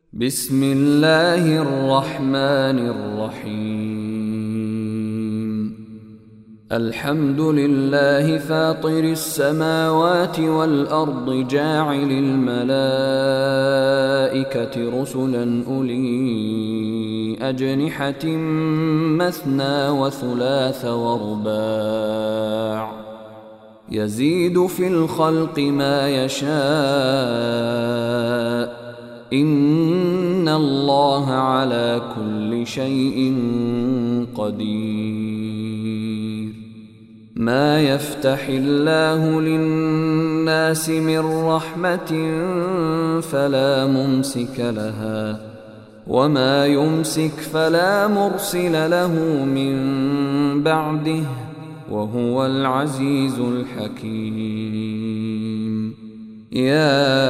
بسم الله الرحمن الرحيم. الحمد لله فاطر السماوات والأرض جاعل الملائكة رسلا أولي أجنحة مثنى وثلاث ورباع يزيد في الخلق ما يشاء إن الله على كل شيء قدير. ما يفتح الله للناس من رحمة فلا ممسك لها وما يمسك فلا مرسل له من بعده وهو العزيز الحكيم. يا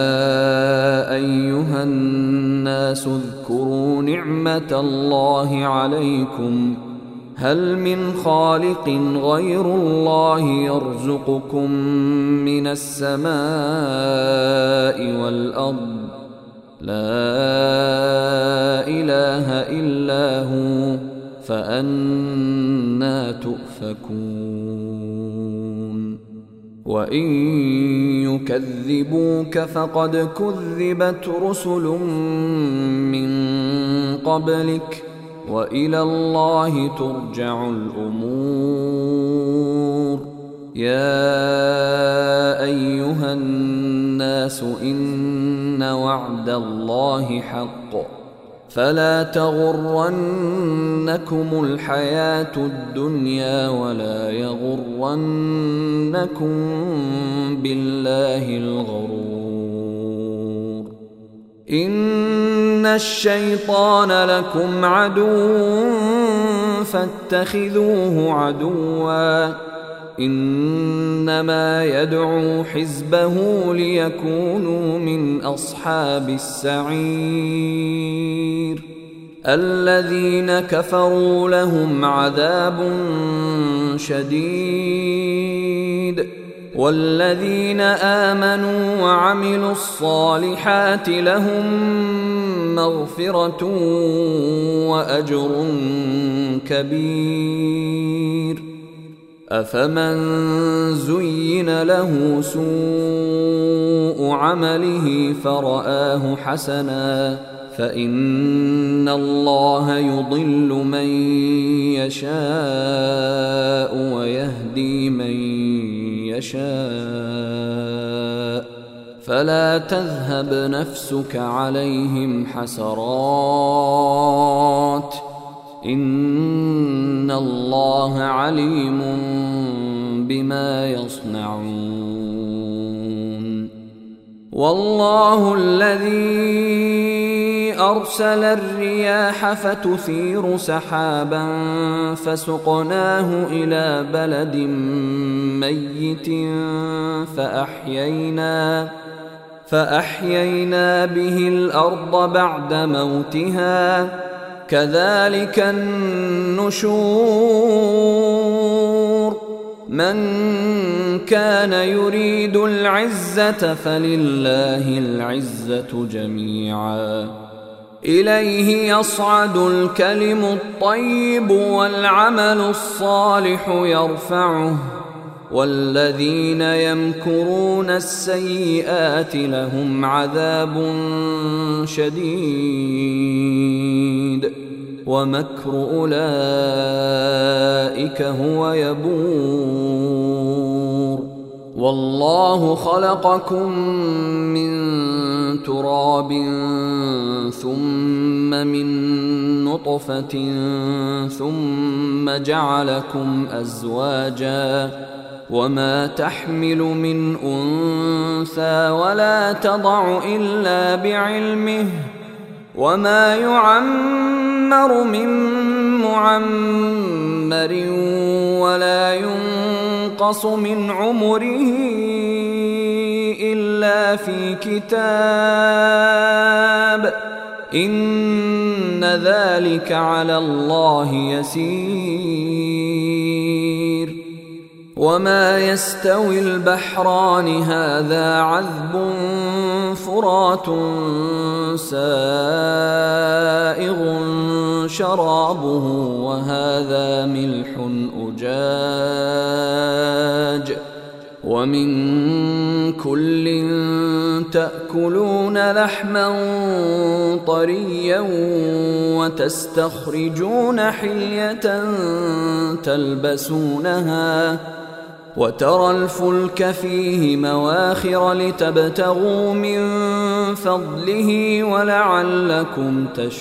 أيها الناس اذكروا نعمة الله عليكم هل من خالق غير الله يرزقكم من السماء والأرض لا إله إلا هو فأنى تؤفكون. وإن يكذبوك فقد كذبت رسل من قبلك وإلى الله ترجع الأمور. يا أيها الناس إن وعد الله حق فلا تغرنكم الحياة الدنيا ولا يغرنكم بالله الغرور. إن الشيطان لكم عدو فاتخذوه عدوا إنما يدعو حزبه ليكونوا من أصحاب السعير. الذين كفروا لهم عذاب شديد والذين آمنوا وعملوا الصالحات لهم مغفرة وأجر كبير. أفمن زين له سوء عمله فرآه حسنا فإن الله يضل من يشاء ويهدي من يشاء فلا تذهب نفسك عليهم حسرات إن الله عليم بما يصنعون. والله الذي أرسل الرياح فتثير سحابا فسقناه إلى بلد ميت فأحيينا به الأرض بعد موتها كذلك النشور. من كان يريد العزة فلله العزة جميعا إليه يصعد الكلم الطيب والعمل الصالح يرفعه والذين يمكرون السيئات لهم عذاب شديد ومكر أولئك هو يبور. والله خلقكم من تراب ثم من نطفة ثم جعلكم أزواجا وما تحمل من أنثى ولا تضع إلا بعلمه وما يعمر من معمر ولا ينقص من عمره إلا في كتاب إن ذلك على الله يسير. وما يستوي البحران هذا عذب فرات سائغ شرابه وهذا ملح أجاج ومن كل تأكلون لحما طريا وتستخرجون حلية تلبسونها وترى الفلك فيه مواخر لتبتغوا من فضله ولعلكم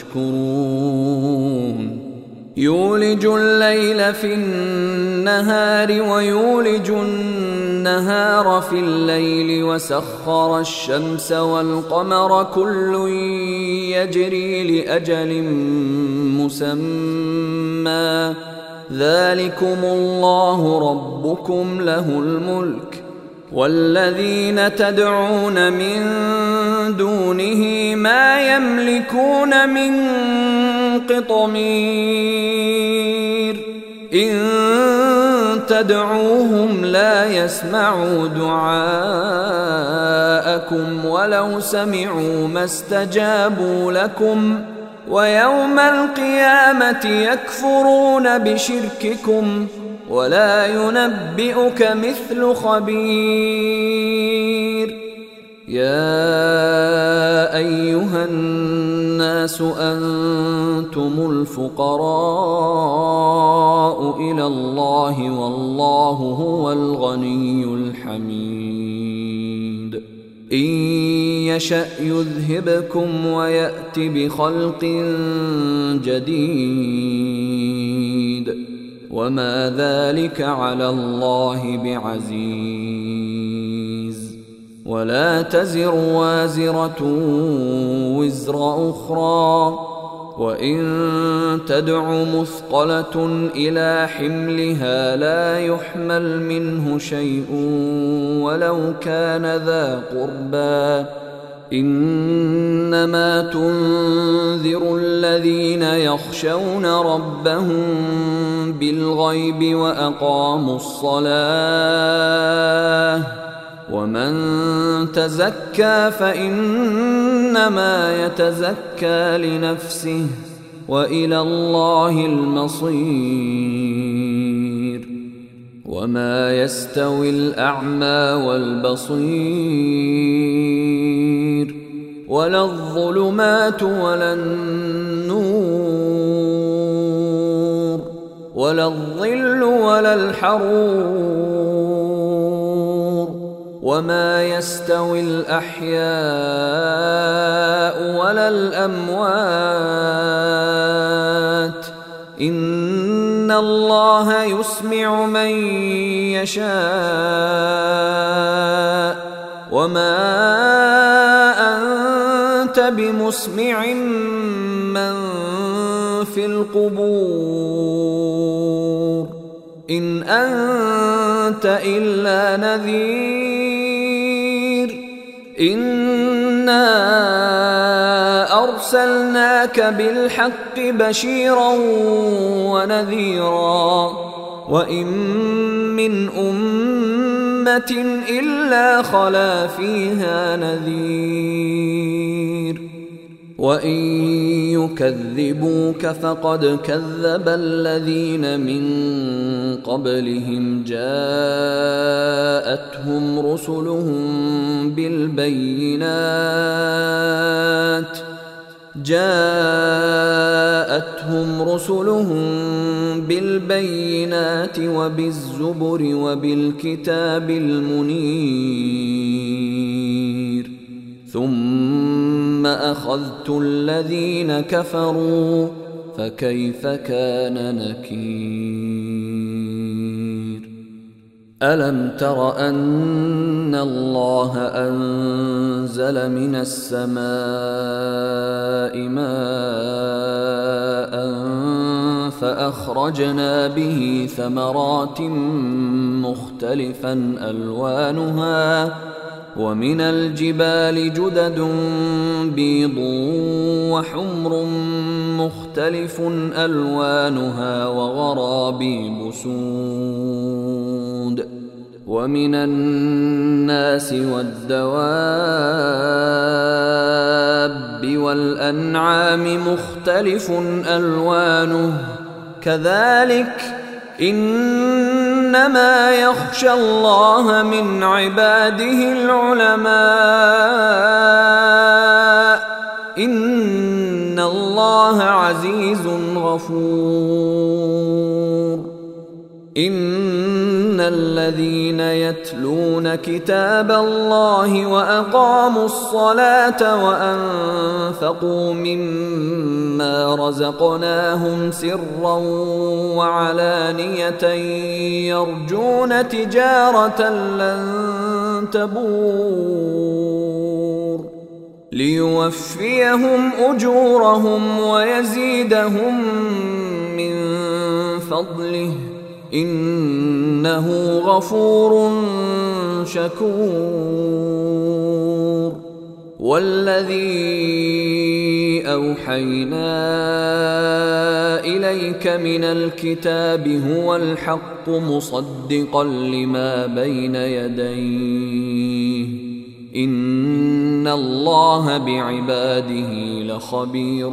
تشكرون يولج الليل في النهار ويولج النهار في الليل وسخر الشمس والقمر كل يجري لأجل مسمى ذلكم الله ربكم له الملك والذين تدعون من دونه ما يملكون من قطمير إن تدعوهم لا يسمعوا دعاءكم ولو سمعوا ما استجابوا لكم ويوم القيامة يكفرون بشرككم ولا ينبئك مثل خبير يا أيها الناس أنتم الفقراء إلى الله والله هو الغني الحميد إن يشأ يذهبكم ويأت بخلق جديد وما ذلك على الله بعزيز ولا تزر وازرة وزر أخرى وإن تدع مثقلة إلى حملها لا يحمل منه شيء ولو كان ذا قربى إنما تنذر الذين يخشون ربهم بالغيب وأقاموا الصلاة ومن تزكى فإنما يتزكى لنفسه وإلى الله المصير وما يستوي الأعمى والبصير ولا الظلمات ولا النور ولا الظل ولا الحرور وما يستوي الأحياء ولا الأموات إن الله يسمع من يشاء وما أنت بمسمع من في القبور إن أنت إلا نذير إنا أرسلناك بالحق بشيرا ونذيرا وإن من أمة إلا خلا فيها نذير وإن يكذبوك فقد كذب الذين من قبلهم جاءتهم رسلهم بالبينات وبالزبر وبالكتاب المنير ثم أخذت الذين كفروا فكيف كان نكير ألم تر أن الله أنزل من السماء ماء فأخرجنا به ثمرات مختلفا ألوانها ومن الجبال جدد بيض وحمر مختلف ألوانها وغرابيب سود ومن الناس والدواب والأنعام مختلف ألوانه كذلك إنما يخشى الله من عباده العلماء إن الله عزيز غفور. إن الذين يتلون كتاب الله وأقاموا الصلاة وأنفقوا مما رزقناهم سرا وعلانية يرجون تجارة لن تبور ليوفيهم أجورهم ويزيدهم من فضله إنه غفور شكور. والذي أوحينا إليك من الكتاب هو الحق مصدقا لما بين يديه إن الله بعباده لخبير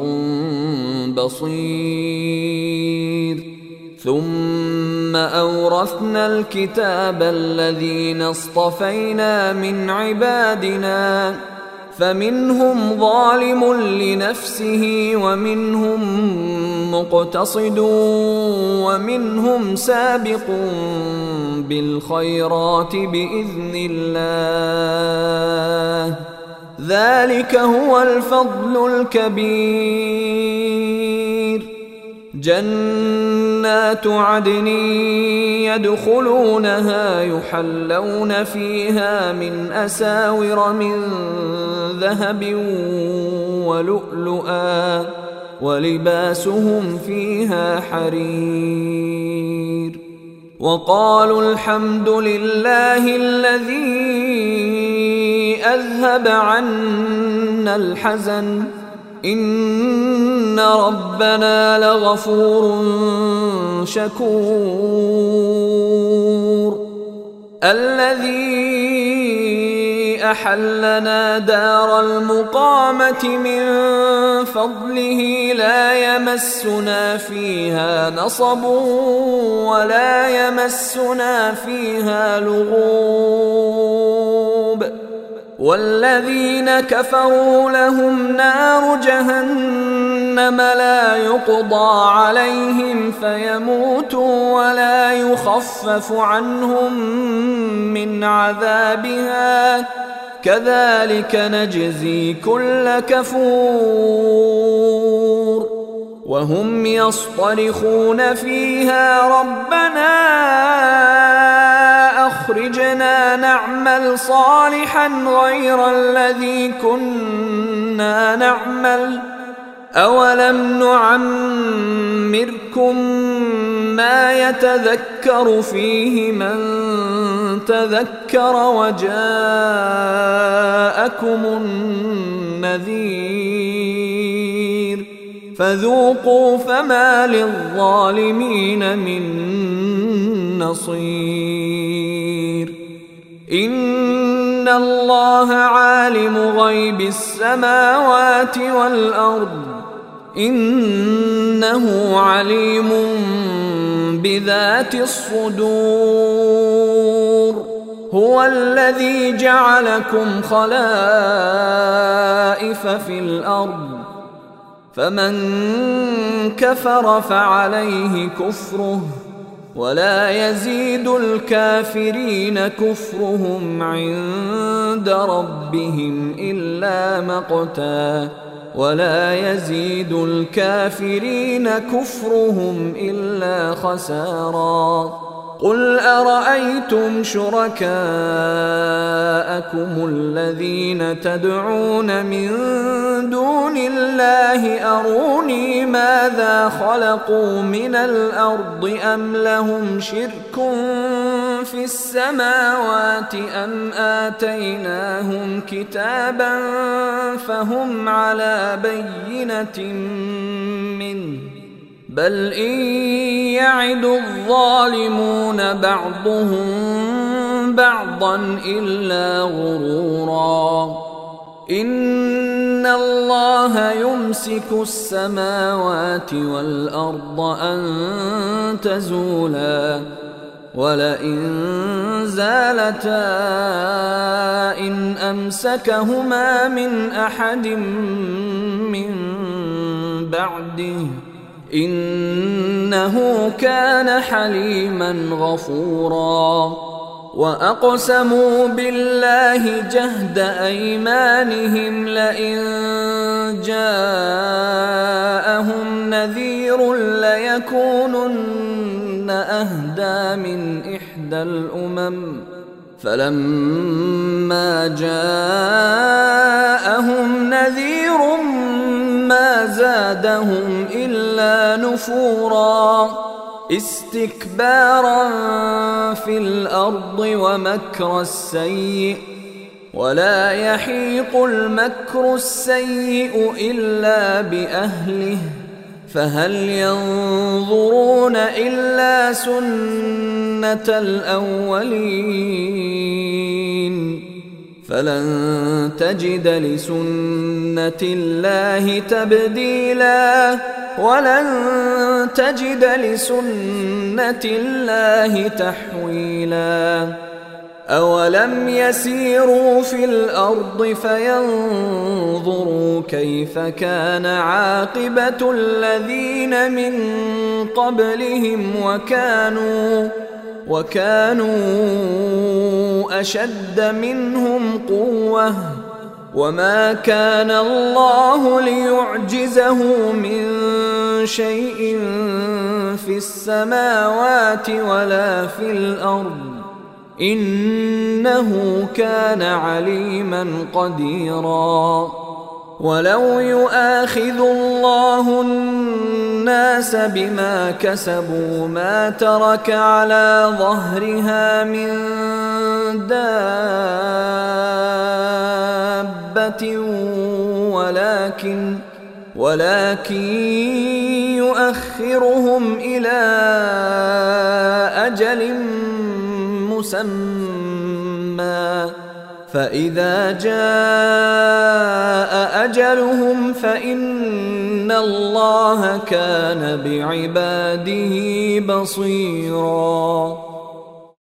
بصير. ثم أورثنا الكتاب الذين اصطفينا من عبادنا فمنهم ظالم لنفسه ومنهم مقتصد ومنهم سابق بالخيرات بإذن الله ذلك هو الفضل الكبير. جنات عدن يدخلونها يحلون فيها من أساور من ذهب ولؤلؤا ولباسهم فيها حرير. وقالوا الحمد لله الذي أذهب عنا الحزن إن ربنا لغفور شكور. الذي أحلنا دار المقامة من فضله لا يمسنا فيها نصب ولا يمسنا فيها لغوب. والذين كفروا لهم نار جهنم لا يقضى عليهم فيموتوا ولا يخفف عنهم من عذابها كذلك نجزي كل كفور. وهم يصطرخون فيها ربنا أخرجنا نعمل صالحا غير الذي كنا نعمل أولم نعمركم ما يتذكر فيه من تذكر وجاءكم النذير فذوقوا فما للظالمين من نصير. إن الله عالم غيب السماوات والأرض إنه عليم بذات الصدور. هو الذي جعلكم خلائف في الأرض فمن كفر فعليه كفره ولا يزيد الكافرين كفرهم عند ربهم إلا مقتا ولا يزيد الكافرين كفرهم إلا خسارا. قل أرأيتم شركاءكم الذين تدعون من دون الله أروني ماذا خلقوا من الأرض أم لهم شرك في السماوات أم آتيناهم كتابا فهم على بينة منه بل إن يعد الظالمون بعضهم بعضا إلا غرورا إن الله يمسك السماوات والأرض أن تزولا ولئن زالتا إن أمسكهما من أحد من بعده إنه كان حليما غفورا وأقسموا بالله جهد أيمانهم لئن جاءهم نذير ليكونن أهدى من إحدى الأمم فلما جاءهم نذير ما زادهم إلا نفورا استكبارا في الأرض ومكر السيء ولا يحيق المكر السيء إلا بأهله فهل ينظرون إلا سنة الأولين فلن تجد لسنة الله تبديلا ولن تجد لسنة الله تحويلا أولم يسيروا في الأرض فينظروا كيف كان عاقبة الذين من قبلهم وكانوا أشد منهم قوة وما كان الله ليعجزه من شيء في السماوات ولا في الأرض إنه كان عليما قديرا ولو يؤاخذ الله الناس بما كسبوا ما ترك على ظهرها من دابة ولكن يؤخرهم إلى أجل مسمى فإذا جاء أجلهم فإن الله كان بعباده بصيراً